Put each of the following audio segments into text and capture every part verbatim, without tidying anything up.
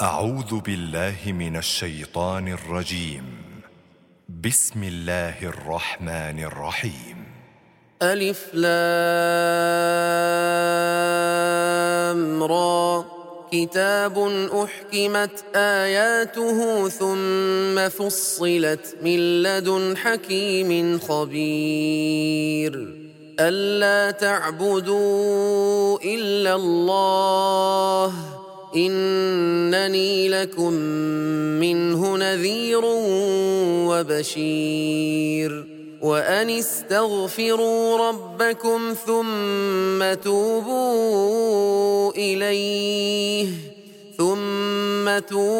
أعوذ بالله من الشيطان الرجيم. بسم الله الرحمن الرحيم. ألف لام را كتاب أحكمت آياته ثم فصلت من لدن حكيم خبير ألا تعبدوا إلا الله إنني لكم منه نذير وبشير وأن استغفروا ربكم ثم توبوا إليه ثم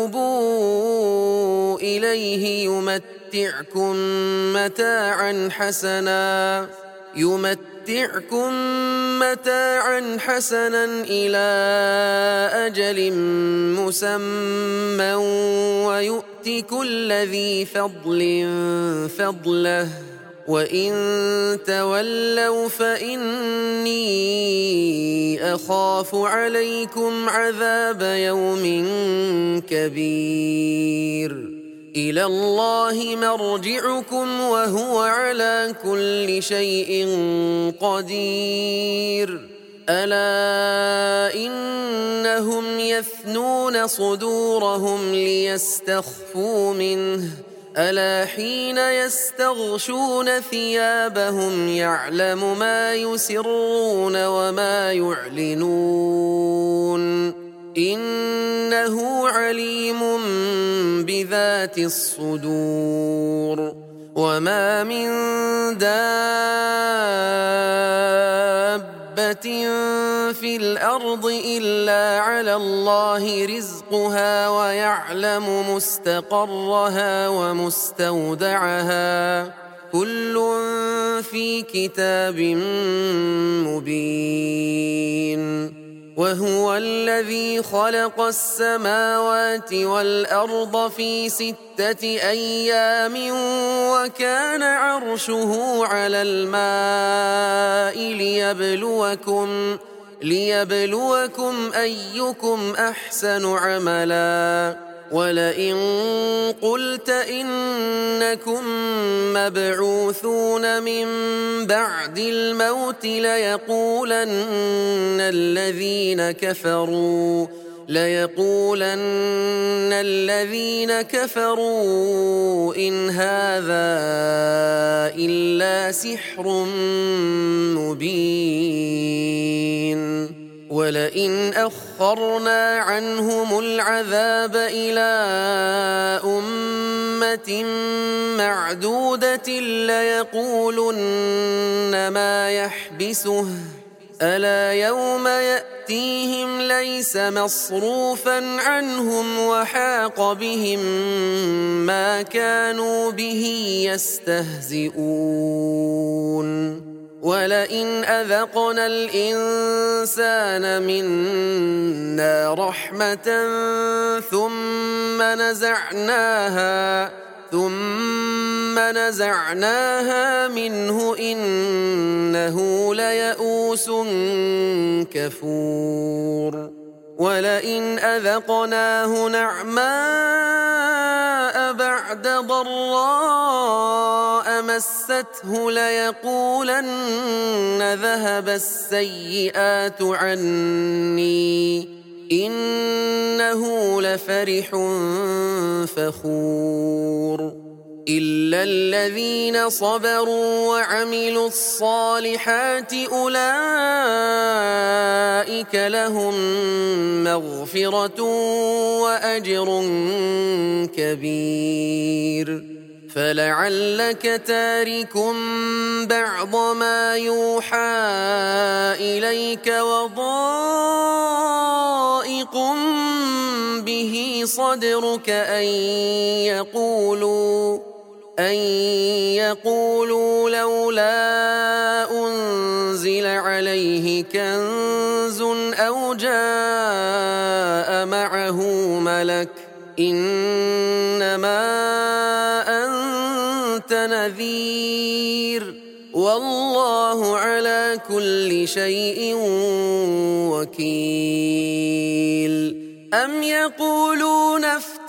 توبوا إليه يمتعكم متاعا حسنا يمتعكم متاعا حسنا إلى أجل مسمى ويؤت كل ذي فضل فضله وإن تولوا فإني أخاف عليكم عذاب يوم كبير إلى الله مرجعكم وهو على كل شيء قدير ألا إنهم يثنون صدورهم ليستخفوا منه ألا حين يستغشون ثيابهم يعلم ما يسرون وما يعلنون إنه عليم بذات الصدور وما من دابة في الأرض إلا على الله رزقها ويعلم مستقرها ومستودعها كل في كتاب مبين وهو الذي خلق السماوات والأرض في ستة أيام وكان عرشه على الماء ليبلوكم ليبلوكم أيكم أحسن عملا ولئن قلت إنكم مبعوثون من بعد الموت ليقولن الذين كفروا ليقولن الذين كفروا إن هذا إلا سحر مبين ولئن أخرنا عنهم العذاب إلى أمة معدودة ليقولن ما يحبسه ألا يوم يأتيهم ليس مصروفا عنهم وحاق بهم ما كانوا به يستهزئون ولئن أذقنا الإنسان منا رحمة ثم نزعناها ثم نزعناها منه إنه ليئوس كفور ولئن أذقناه نعماء بعد ضراء مسته ليقولن ذهب السيئات عني إنه لفرح فخور إلا الذين صبروا وعملوا الصالحات أولئك لهم مغفرة وأجر كبير فلعلك تارك بعض ما يوحى إليك وضائق به صدرك أن يقولوا أن يقولوا لولا أنزل عليه كنز أو جاء معه ملك إنما أنت نذير والله على كل شيء وكيل أم يقولون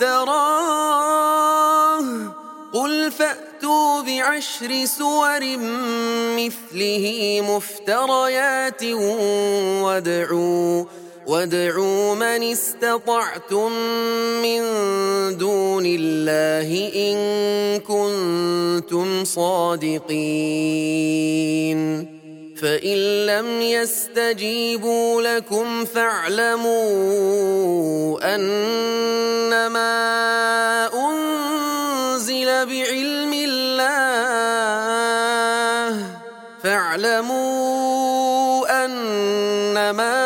افتراه قل فأتوا بعشر سور مثله مفتريات وادعوا وادعوا من استطعتم من دون الله إن كنتم صادقين فإن لم يستجيبوا لكم فاعلموا أنما أنزل بعلم الله فاعلموا أنما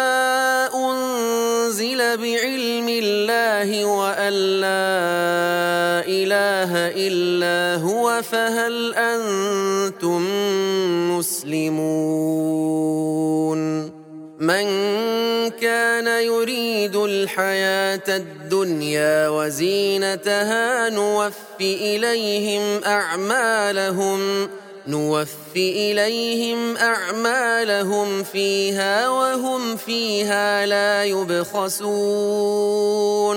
أنزل بعلم الله وأن لا إله إلا هو فهل أنتم مسلمون من كان يريد الحياة الدنيا وزينتها نوف إليهم أعمالهم نوف إليهم أعمالهم فيها وهم فيها لا يبخسون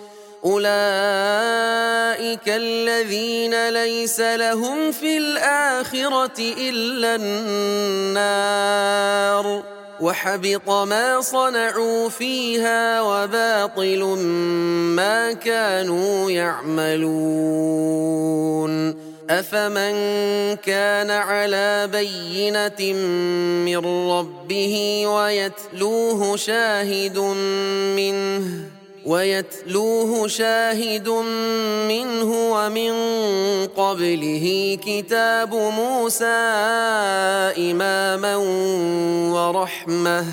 أولئك الذين ليس لهم في الآخرة إلا النار وحبط ما صنعوا فيها وباطل ما كانوا يعملون أفمن كان على بينة من ربه ويتلوه شاهد منه ويتلوه شاهد منه ومن قبله كتاب موسى إماما ورحمة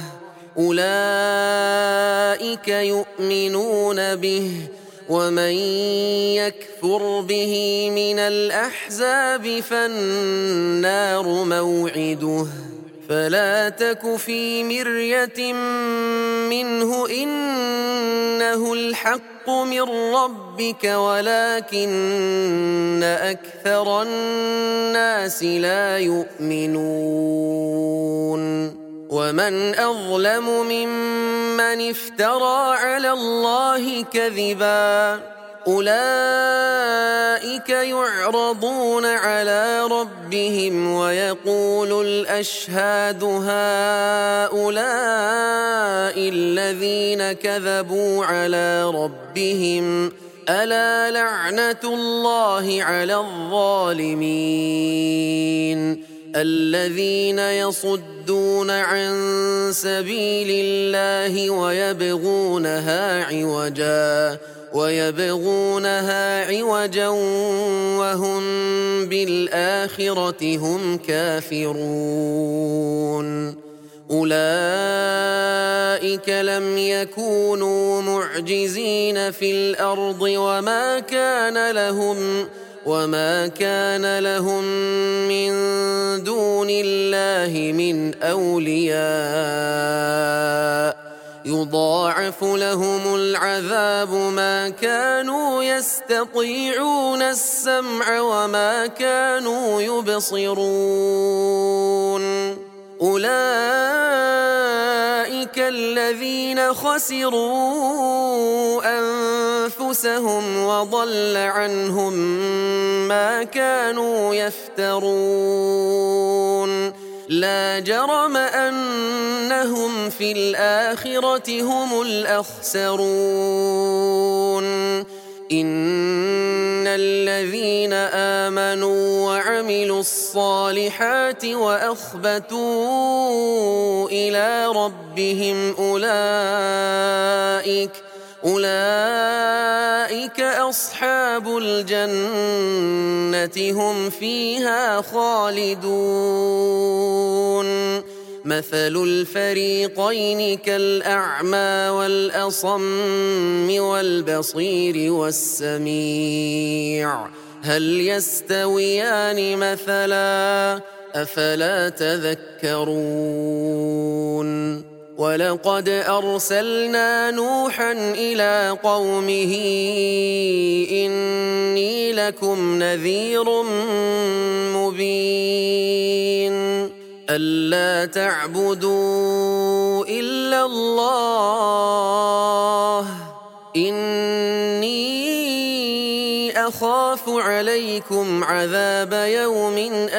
أولئك يؤمنون به ومن يكفر به من الأحزاب فالنار موعده فلا تك في مرية منه إنه الحق من ربك ولكن أكثر الناس لا يؤمنون ومن أظلم ممن افترى على الله كذبا أولئك يعرضون على ربهم ويقول الأشهاد هؤلاء الذين كذبوا على ربهم ألا لعنة الله على الظالمين الذين يصدون عن سبيل الله ويبغونها عوجا ويبغونها عوجا وهم بالآخرة هم كافرون أولئك لم يكونوا معجزين في الأرض وما كان لهم وما كان لهم من دون الله من أولياء يضاعف لهم العذاب ما كانوا يستطيعون السمع وما كانوا يبصرون أولئك الذين خسروا أنفسهم وضل عنهم ما كانوا يفترون لا جرم أنهم في الآخرة هم الأخسرون إن الذين آمنوا وعملوا الصالحات وأخبتوا إلى ربهم أولئك أولئك أصحاب الجنة هم فيها خالدون مثل الفريقين كالأعمى والأصم والبصير والسميع هل يستويان مثلا أفلا تذكرون ولقد أرسلنا نوحا إلى قومه إني لكم نذير مبين ألا تعبدوا إلا الله إني أخاف عليكم عذاب يوم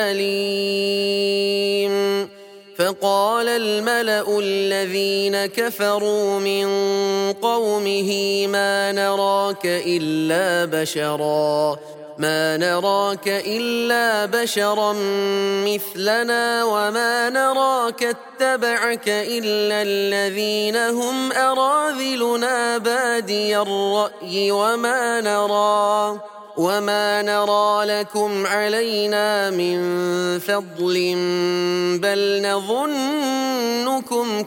أليم فقال الملأ الذين كفروا من قومه ما نراك إلا بشرا ما نراك إلا بشرا مثلنا وما نراك اتبعك إلا الذين هم أراذلنا بادي الرأي وما نرى وما نرى لكم علينا من فضل بل نظنكم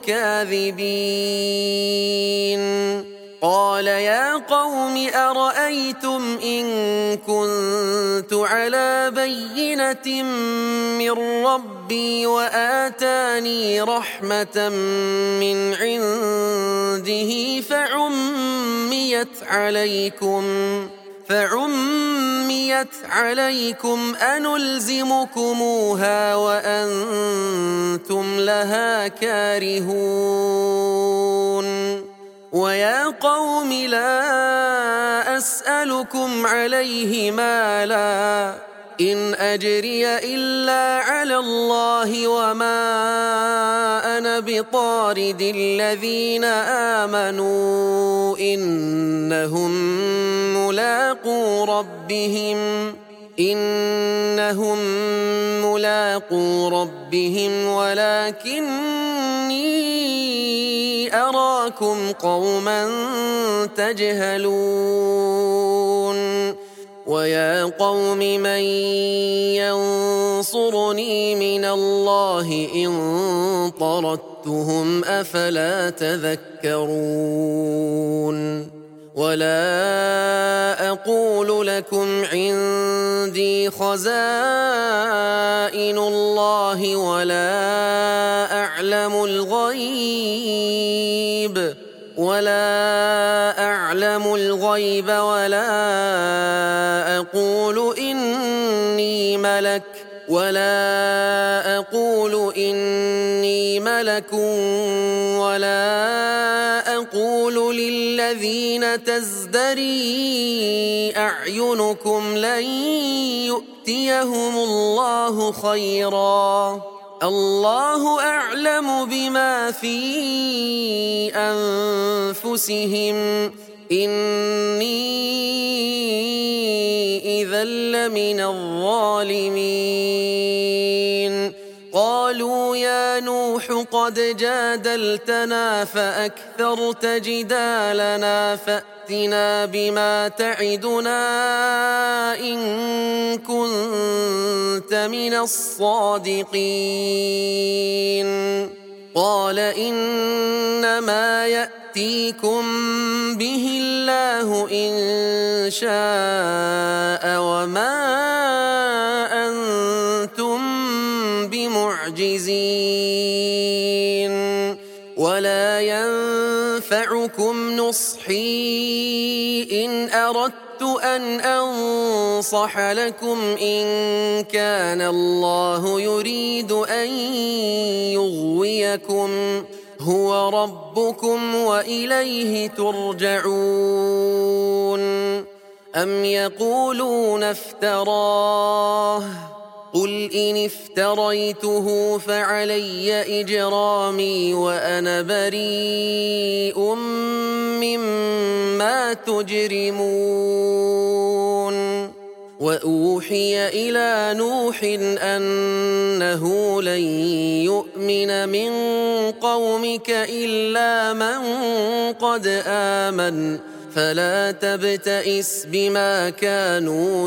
كاذبين قال يا قوم أرأيتم إن كنت على بينة من ربي وآتاني رحمة من عنده فعميت عليكم فعميت عليكم أنلزمكموها وأنتم لها كارهون ويا قوم لا أسألكم عليه مالا إن أجري إلا على الله وما أنا بطارد الذين آمنوا إنهم ملاقو ربهم إنهم ملاقو ربهم ولكني أراكم قوما تجهلون ويا قوم من ينصرني من الله إن طردتهم أفلا تذكرون ولا أقول لكم عندي خزائن الله ولا أعلم الغيب ولا أعلم الغيب ولا أقول إني ملك ولا أقول إني ملك ولا أقول للذين تزدري أعينكم لن يؤتيهم الله خيرا الله أعلم بما في أنفسهم إني إذا لمن الظالمين قالوا يا نوح قد جادلتنا فأكثرت جدالنا فأتنا بما تعدنا إن كنت من الصادقين قال إنما يأتيكم به الله إن شاء وما أنتم بمعجزين ولا ينفعكم نصحي إن أردت أن أنصح لكم إن كان الله يريد أن يغويكم هو ربكم وإليه ترجعون أم يقولون افتراه قل إن افتريته فعلي إجرامي وأنا بريء مما تجرمون وأوحي إلى نوح أنه لن يؤمن من قومك إلا من قد آمن فلا تبتئس بما كانوا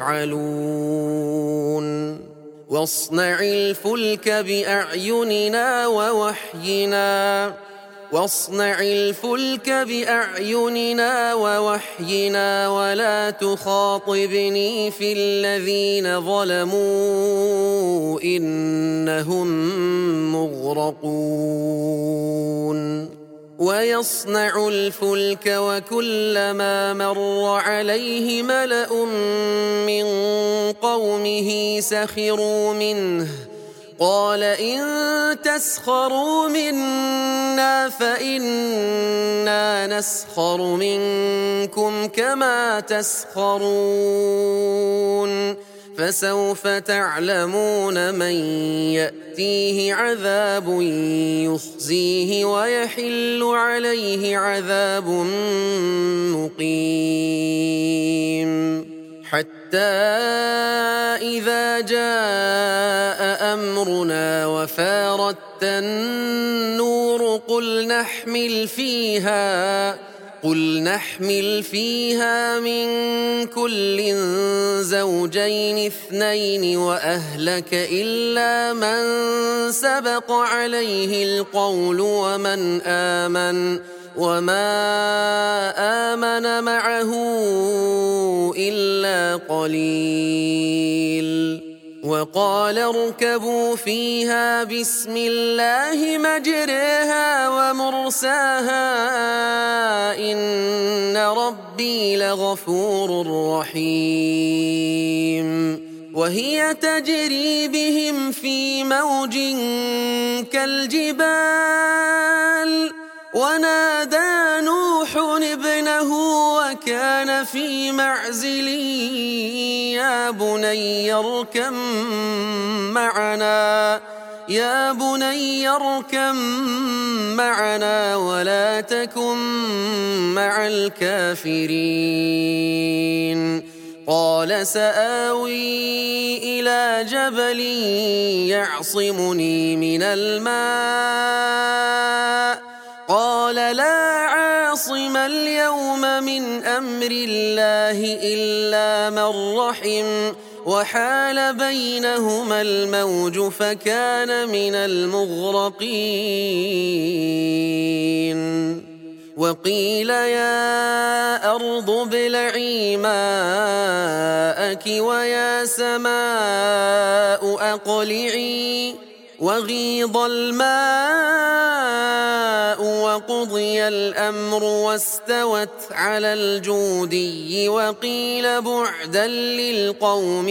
يفعلون واصنع الفلك بأعيننا ووحينا واصنع الفلك بأعيننا ووحينا ولا تخاطبني في الذين ظلموا إنهم مغرقون ويصنع الفلك وكلما مر عليه ملأ من قومه سخروا منه قال إن تسخروا منا فإنا نسخر منكم كما تسخرون فسوف تعلمون من يأتيه عذاب يخزيه ويحل عليه عذاب مقيم حتى إذا جاء أمرنا وفارت النور قل نحمل فيها قل نحمل فيها من كل زوجين اثنين وأهلك إلا من سبق عليه القول ومن آمن وما آمن معه إلا قليل وقال اركبوا فيها بسم الله مجريها ومرساها إن ربي لغفور رحيم وهي تجري بهم في موج كالجبال ونادى نوح ابنه وكان في معزل يا بني اركب معنا يا بني اركب معنا ولا تكن مع الكافرين قال سآوي إلى جبل يعصمني من الماء قال لا عاصم اليوم من أمر الله إلا من رحم وحال بينهما الموج فكان من المغرقين وقيل يا أرض ابلعي ماءك ويا سماء أقلعي وغيض الماء وقضي الأمر واستوت على الجودي وقيل بعدا للقوم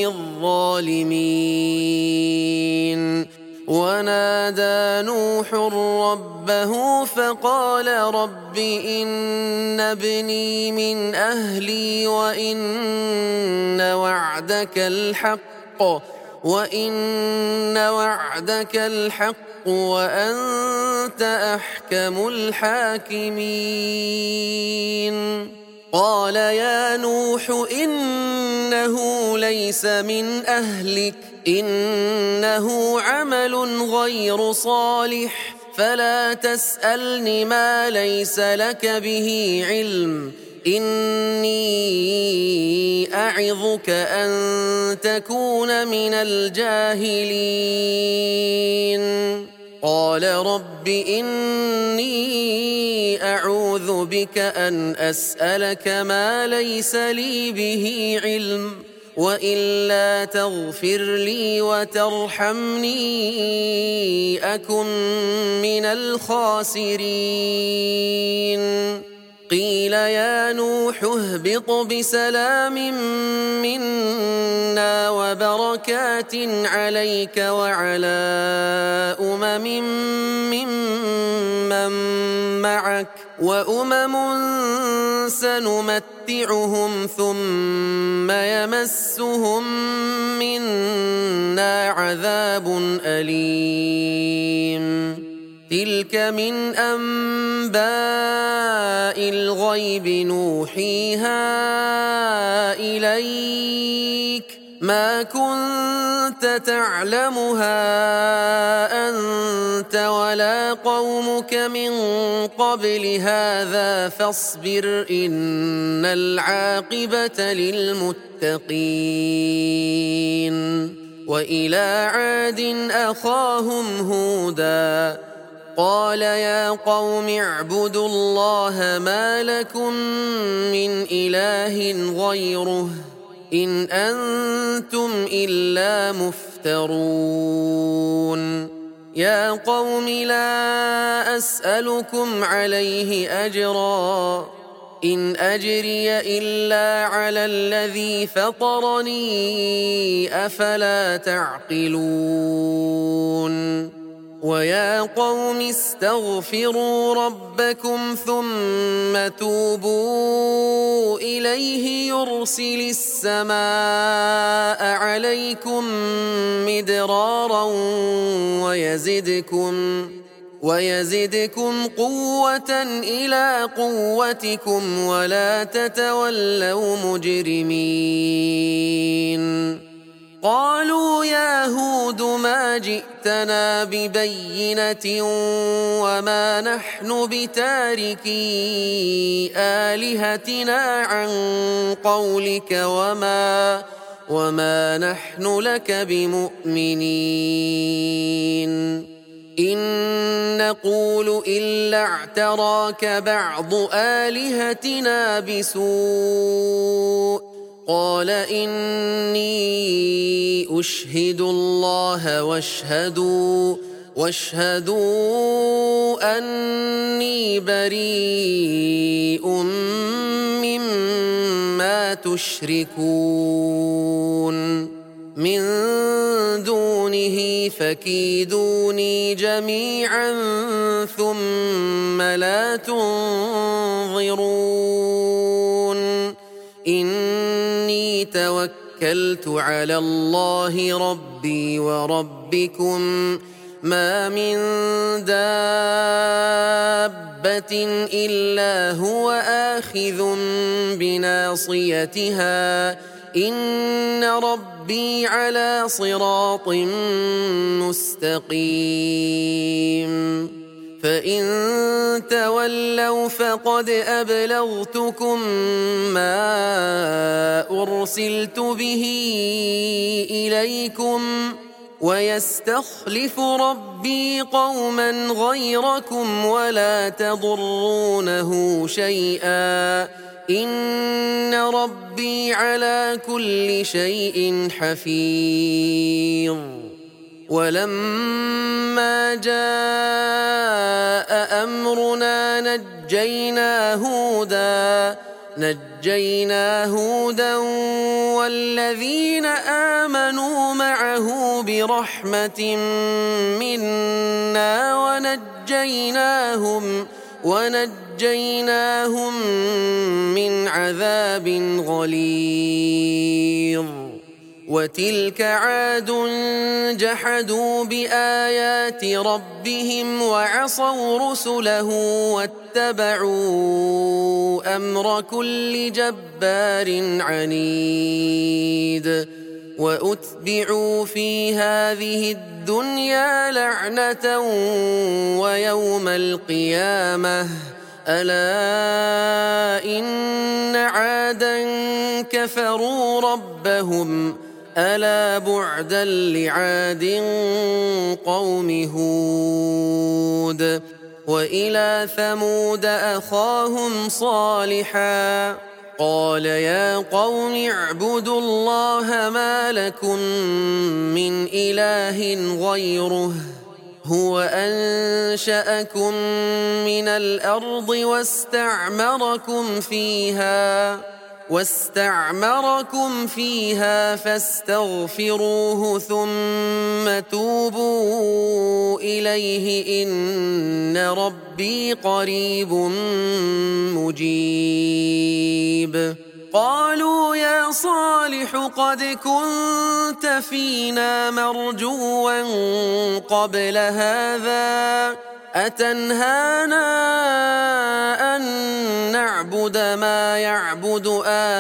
الظالمين ونادى نوح ربه فقال رب إن ابني من أهلي وإن وعدك الحق وإن وعدك الحق وأنت أحكم الحاكمين قال يا نوح إنه ليس من أهلك إنه عمل غير صالح فلا تسألني ما ليس لك به علم إني أعظك أن تكون من الجاهلين قال رب إني أعوذ بك أن أسألك ما ليس لي به علم وإلا تغفر لي وترحمني أكن من الخاسرين قيل يا نوح اهبط بسلام منا وبركات عليك وعلى أمم ممن معك وأمم سنمتعهم ثم يمسهم منا عذاب أليم تلك من أنباء الغيب نوحيها إليك ما كنت تعلمها أنت ولا قومك من قبل هذا فاصبر إن العاقبة للمتقين وإلى عاد أخاهم هودا قال يا قوم اعبدوا الله ما لكم من إله غيره إن أنتم إلا مفترون يا قوم لا أسألكم عليه أجرا إن أجري إلا على الذي فطرني أفلا تعقلون ويا قوم استغفروا ربكم ثم توبوا إليه يرسل السماء عليكم مدرارا ويزدكم ويزدكم قوة إلى قوتكم ولا تتولوا مجرمين قالوا يا هود ما جئتنا ببينة وما نحن بتاركي آلهتنا عن قولك وما وما نحن لك بمؤمنين إن نقول إلا اعتراك بعض آلهتنا بسوء قال إني أشهد الله واشهدوا واشهدوا أني بريء مما تشركون من دونه فكيدوني جميعا ثم لا تنظرون إني توكلت على الله ربي وربكم ما من دابة إلا هو آخذ بناصيتها إن ربي على صراط مستقيم فإن تولوا فقد أبلغتكم ما أرسلت به إليكم ويستخلف ربي قوما غيركم ولا تضرونه شيئا إن ربي على كل شيء حفيظ ولما جاء أمرنا نجينا هودا نجينا هودا والذين آمنوا معه برحمة منا ونجيناهم ونجيناهم من عذاب غليظ وتلك عاد جحدوا بآيات ربهم وعصوا رسله واتبعوا أمر كل جبار عنيد وأتبعوا في هذه الدنيا لعنة ويوم القيامة ألا إن عادا كفروا ربهم ألا بعدا لعاد قوم هود وإلى ثمود أخاهم صالحا قال يا قوم اعبدوا الله ما لكم من إله غيره هو أنشأكم من الأرض واستعمركم فيها واستعمركم فيها فاستغفروه ثم توبوا إليه إن ربي قريب مجيب قالوا يا صالح قد كنت فينا مرجوا قبل هذا أتنهانا أن نعبد ما يعبد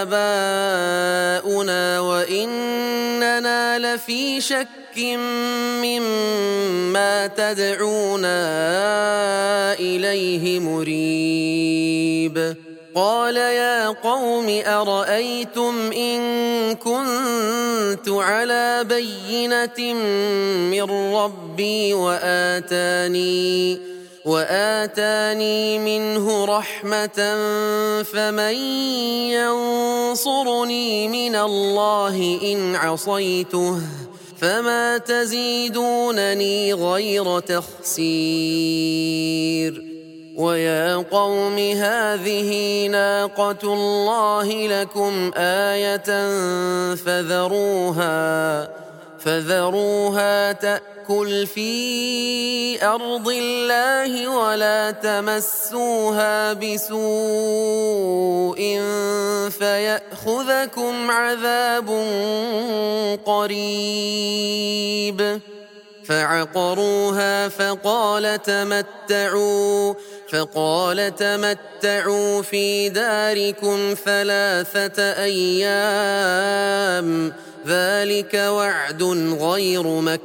آباؤنا وإننا لفي شك مما تدعونا إليه مريب قال يا قوم أرأيتم إن كنت على بينة من ربي وآتاني وآتاني منه رحمة فمن ينصرني من الله إن عصيته فما تزيدونني غير تخسير ويا قوم هذه ناقة الله لكم آية فذروها فذروها تأكل في أرض الله ولا تمسوها بسوء فيأخذكم عذاب قريب. فعقروها فقال تمتعوا فقال تمتعوا في داركم ثلاثة أيام ذلك وعد غير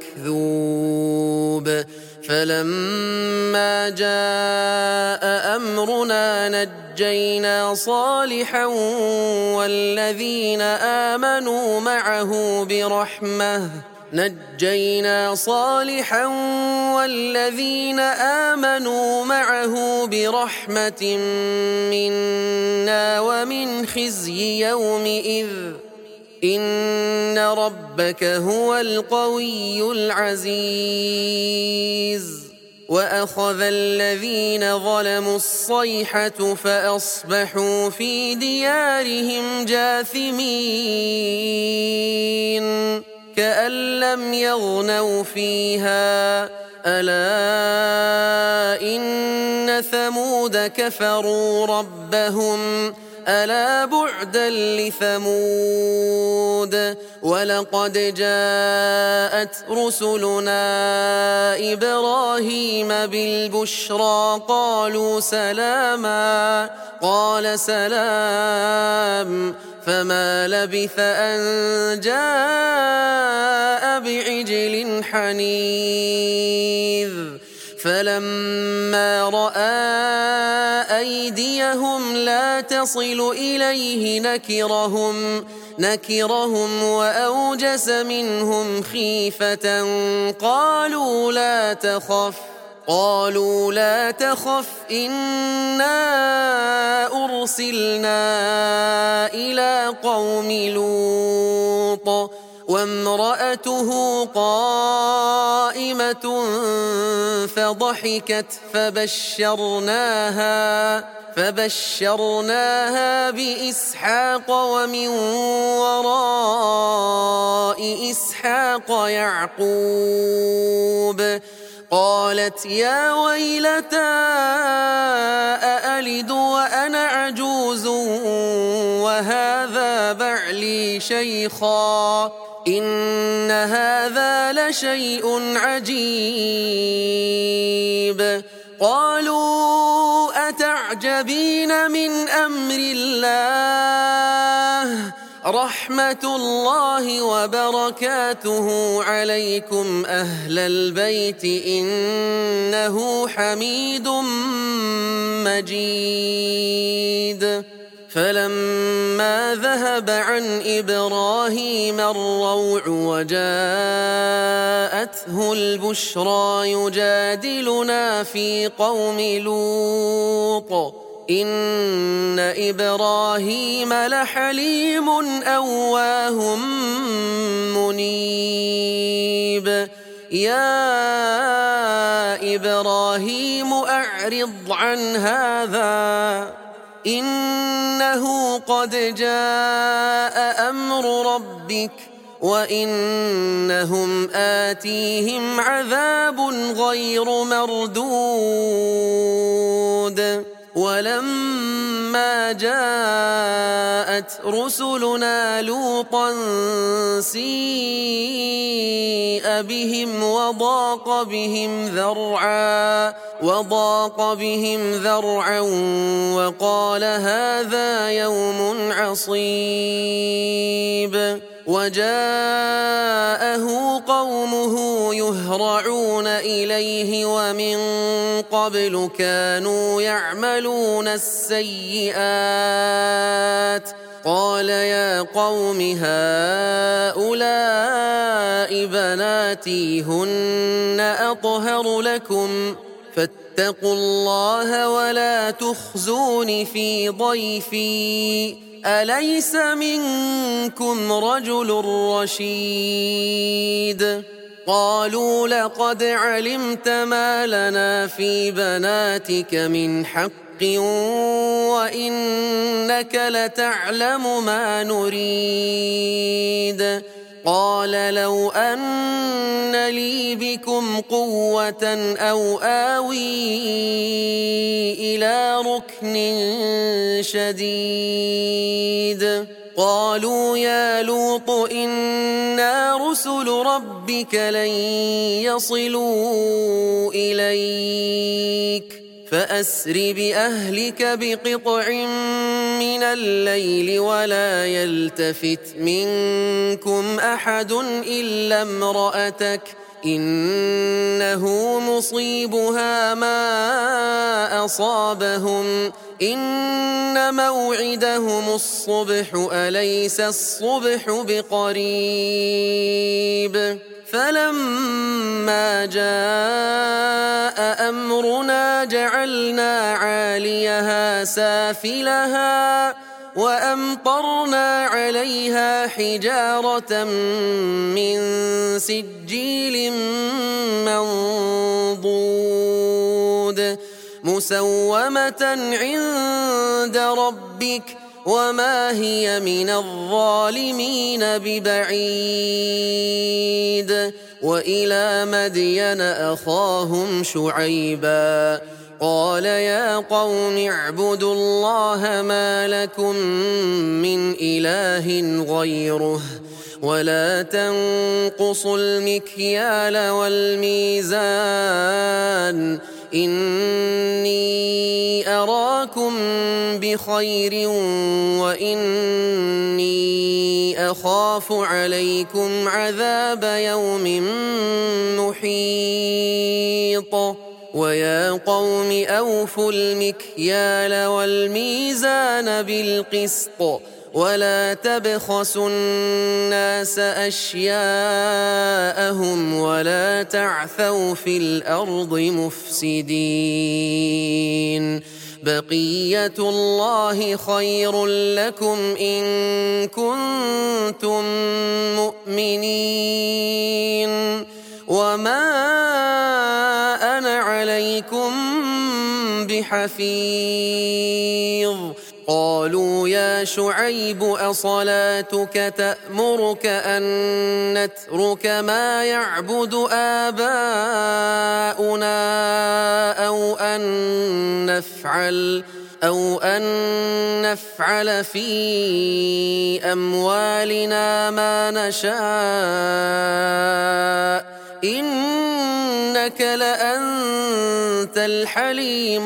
مكذوب. فلما جاء أمرنا نجينا صالحا والذين آمنوا معه برحمة نجينا صالحا والذين آمنوا معه برحمة منا ومن خزي يومئذ إن ربك هو القوي العزيز. وأخذ الذين ظلموا الصيحة فأصبحوا في ديارهم جاثمين كأن لم يغنوا فيها ألا إن ثمود كفروا ربهم ألا بعدا لثمود. ولقد جاءت رسلنا إبراهيم بالبشرى قالوا سلاما قال سلام فما لبث أن جاء بعجل حنيذ. فلما رأى أيديهم لا تصل إليه نكرهم نكرهم وأوجس منهم خيفة قالوا لا تخف قالوا لا تخف إنا أرسلنا إلى قوم لوط وامرأته قائمة فضحكت فبشرناها فبشرناها بإسحاق ومن وراء إسحاق يعقوب. قالت يا ويلتى أألد وأنا عجوز وهذا بعلي شيخا إن هذا لشيء عجيب. قالوا أتعجبين من أمر الله رحمة الله وبركاته عليكم أهل البيت إنه حميد مجيد. فلما ذهب عن إبراهيم الروع وجاءته البشرى يجادلنا في قوم لوط إن إبراهيم لحليم أواه منيب. يا إبراهيم أعرض عن هذا إنه قد جاء أمر ربك وإنهم آتيهم عذاب غير مردود. ولما جاءت رسلنا لوطا سيء بهم وضاق بهم ذرعا وضاق بهم ذرعا وقال هذا يوم عصيب. وجاءه قومه يهرعون إليه ومن قبل كانوا يعملون السيئات. قال يا قوم هؤلاء بناتي هن أطهر لكم فاتقوا الله ولا تخزون في ضيفي أليس منكم رجل رشيد. قالوا لقد علمت ما لنا في بناتك من حق وإنك لتعلم ما نريد. قال لو أن لي بكم قوة أو آوي إلى ركن شديد. قالوا يا لوط إنا رسل ربك لن يصلوا إليك فأسر بأهلك بقطع من الليل ولا يلتفت منكم أحد إلا امرأتك إنه مصيبها ما أصابهم إن موعدهم الصبح أليس الصبح بقريب. فلما جاء أمرنا جعلنا عاليها سافلها وأمطرنا عليها حجارة من سجيل منضود مسومة عند ربك وما هي من الظالمين ببعيد. وإلى مدين أخاهم شعيبا قال يا قوم اعبدوا الله ما لكم من إله غيره ولا تنقصوا المكيال والميزان إني أراكم بخير وإني أخاف عليكم عذاب يوم محيط. ويا قوم أوفوا المكيال والميزان بالقسط ولا تبخسوا الناس أشياءهم ولا تعثوا في الأرض مفسدين. بقية الله خير لكم إن كنتم مؤمنين وما أنا عليكم بحفيظ. قالوا يا شعيب أصلاتك تأمرك أن نترك ما يعبد آباؤنا أو أن نفعل أو أن نفعل في أموالنا ما نشاء إنك لأنت الحليم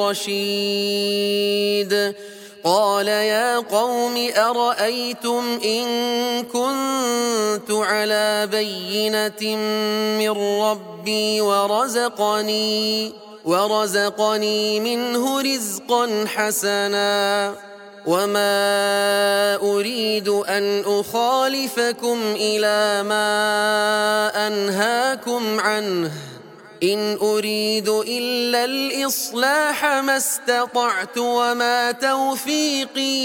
الرشيد. قال يا قوم أرأيتم إن كنت على بينة من ربي ورزقني ورزقني منه رزقا حسنا وما أريد أن أخالفكم إلى ما أنهاكم عنه إن أريد إلا الإصلاح ما استطعت وما توفيقي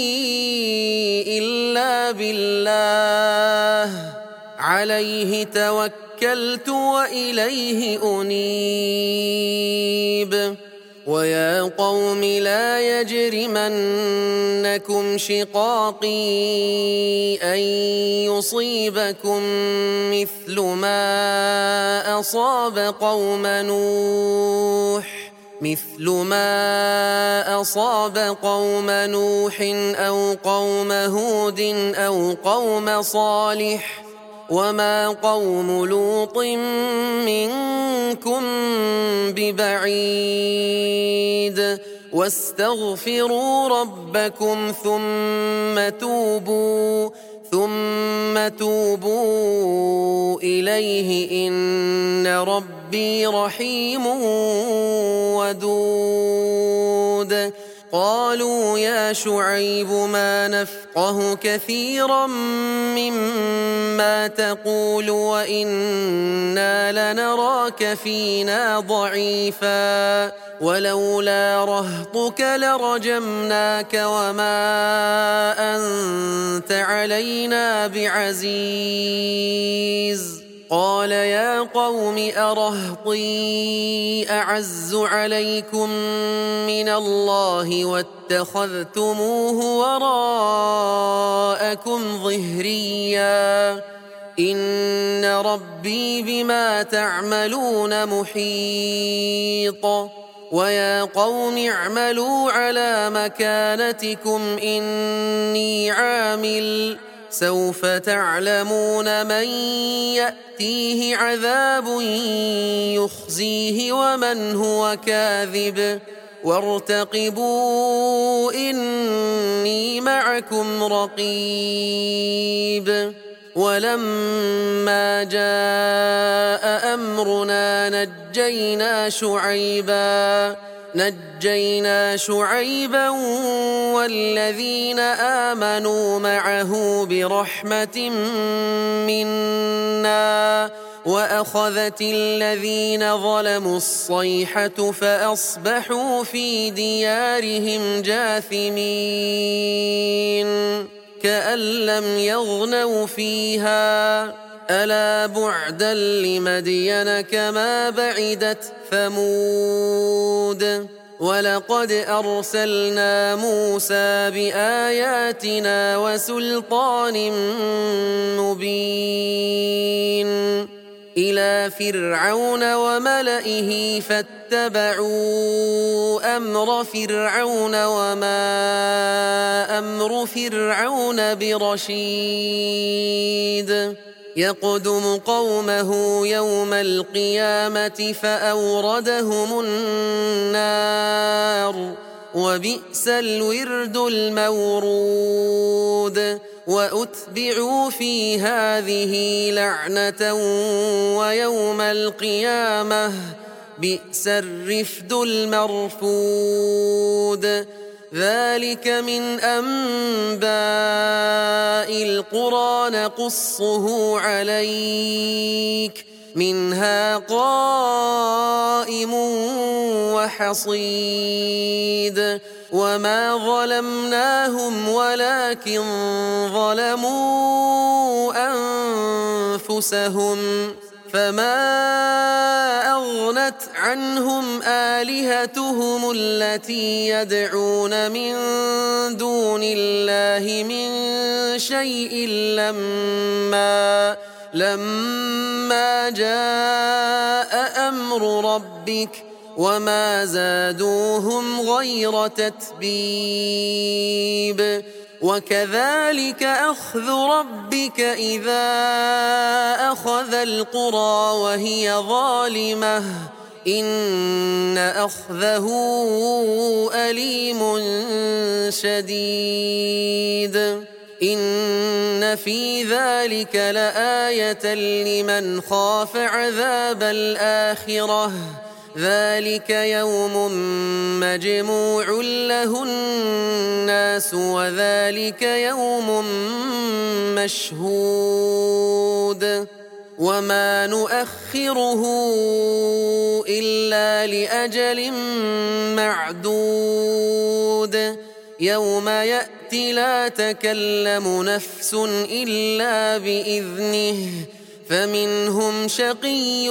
إلا بالله عليه توكلت وإليه أنيب. ويا قوم لا يجرمنكم شقاقي أن يصيبكم مثل ما أصاب قوم نوح مثل ما أصاب قوم نوح أو قوم هود أو قوم صالح وما قوم لوط منكم ببعيد. واستغفروا ربكم ثم توبوا ثم توبوا إليه إن ربي رحيم ودود. قالوا يا شعيب ما نفقه كثيرا مما تقول وإنا لنراك فينا ضعيفا ولولا رهطك لرجمناك وما أنت علينا بعزيز. قال يا قوم أرهطي أعز عليكم من الله واتخذتموه وراءكم ظهريا إن ربي بما تعملون محيط ويا قوم اعملوا على مكانتكم إني عامل سوف تعلمون من يأتيه عذاب يخزيه ومن هو كاذب وارتقبوا إني معكم رقيب ولما جاء أمرنا نجينا شعيبا نجينا شعيبا والذين آمنوا معه برحمة منا وأخذت الذين ظلموا الصيحة فأصبحوا في ديارهم جاثمين كأن لم يغنوا فيها ألا بعدا لمدين كما بعدت ثمود ولقد أرسلنا موسى بآياتنا وسلطان مبين إلى فرعون وملئه فاتبعوا أمر فرعون وما أمر فرعون برشيد يقدم قومه يوم القيامة فأوردهم النار وبئس الورد المورود وأتبعوا في هذه لعنة ويوم القيامة بئس الرفد المرفود ذلك من أنباء القرى نقصه عليك منها قائم وحصيد وما ظلمناهم ولكن ظلموا أنفسهم فما أغنت عنهم آلهتهم التي يدعون من دون الله من شيء لما لما جاء أمر ربك وما زادوهم غير تتبيب وكذلك أخذ ربك إذا أخذ القرى وهي ظالمة إن أخذه أليم شديد إن في ذلك لآية لمن خاف عذاب الآخرة ذلك يوم مجموع له الناس وذلك يوم مشهود وما نؤخره إلا لأجل معدود يوم يأتي لا تكلم نفس إلا بإذنه فمنهم شقي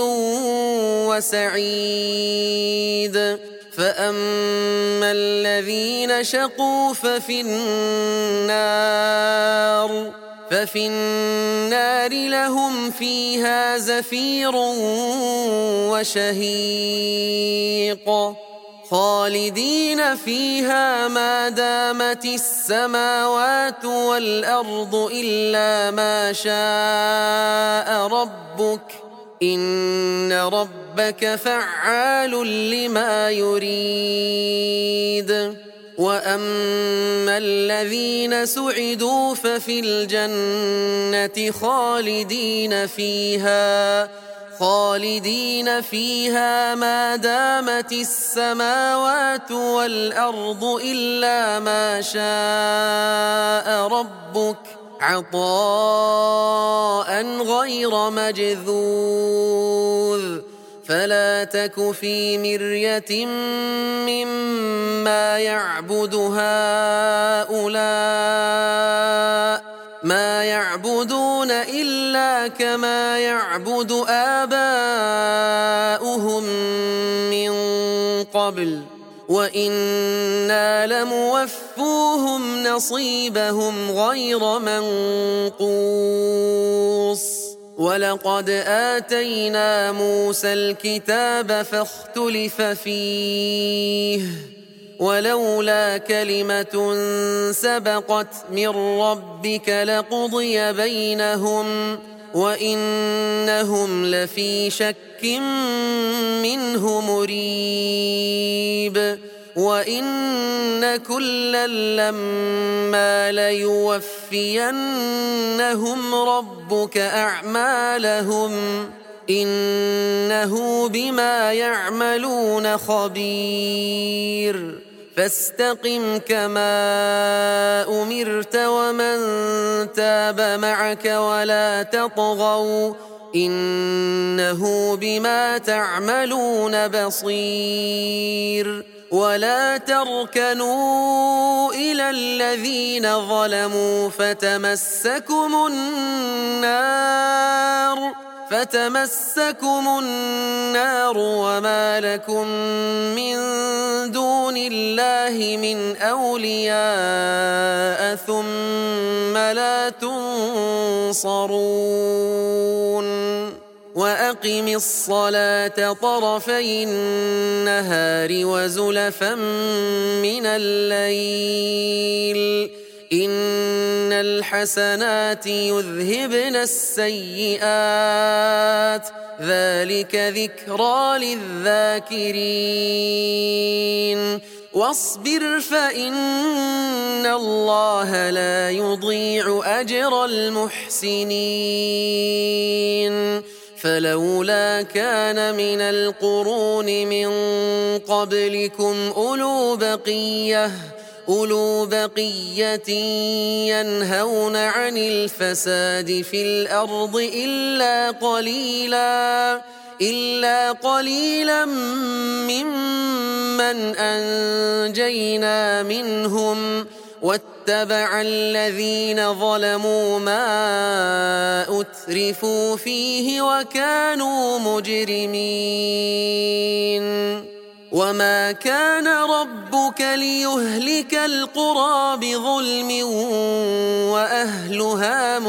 وسعيد فأما الذين شقوا ففي النار ففي النار لهم فيها زفير وشهيق خالدين فيها ما دامت السماوات والأرض إلا ما شاء ربك إن ربك فعال لما يريد وأما الذين سعدوا ففي الجنة خالدين فيها خالدين فيها ما دامت السماوات والأرض إلا ما شاء ربك عطاء غير مجذوذ فلا تك في مرية مما يعبد هؤلاء ما يعبدون إلا كما يعبد آباؤهم من قبل وإنا لموفوهم نصيبهم غير منقوص ولقد آتينا موسى الكتاب فاختلف فيه ولولا كلمة سبقت من ربك لقضي بينهم وإنهم لفي شك منه مريب وإن كلا لما ليوفينهم ربك أعمالهم إنه بما يعملون خبير فاستقم كما أمرت ومن تاب معك ولا تطغوا إنه بما تعملون بصير ولا تركنوا إلى الذين ظلموا فتمسكم النار فتمسكم النار وما لكم من دون الله من أولياء ثم لا تنصرون وأقم الصلاة طرفي النهار وزلفا من الليل إن الحسنات يذهبن السيئات ذلك ذكرى للذاكرين واصبر فإن الله لا يضيع أجر المحسنين فلولا كان من القرون من قبلكم أولو بقية أولو بقية ينهون عن الفساد في الأرض إلا قليلا إلا قليلا ممن أنجينا منهم واتبع الذين ظلموا ما أترفوا فيه وكانوا مجرمين وما كان ربك ليهلك القرى بظلم وأهلها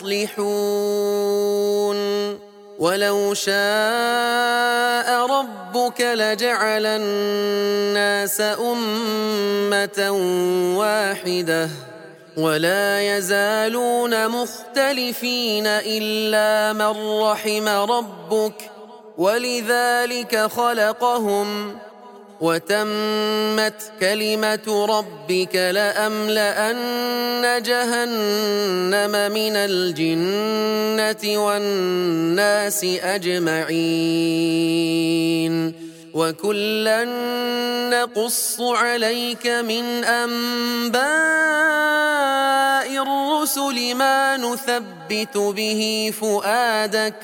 مصلحون ولو شاء ربك لجعل الناس أمة واحدة ولا يزالون مختلفين إلا من رحم ربك ولذلك خلقهم وتمت كلمة ربك لأملأن جهنم من الجنة والناس أجمعين وكلا نقص عليك من أنباء الرسل ما نثبت به فؤادك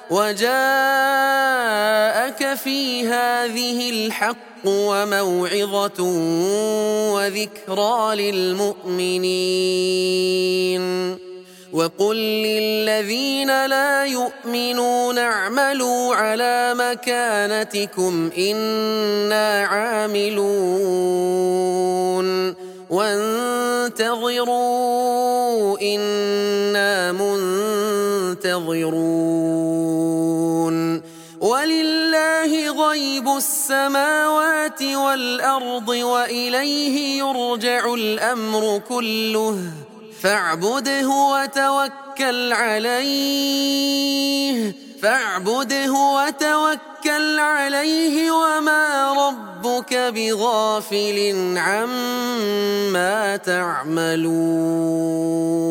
وجاءك في هذه الحق وموعظة وذكرى للمؤمنين وقل للذين لا يؤمنون اعملوا على مكانتكم إنا عاملون وانتظروا إنا منتظرون ولله غيب السماوات والأرض وإليه يرجع الأمر كله فاعبده وتوكل عليه فاعبده وتوكل عليه وما ربك بغافل عما تعملون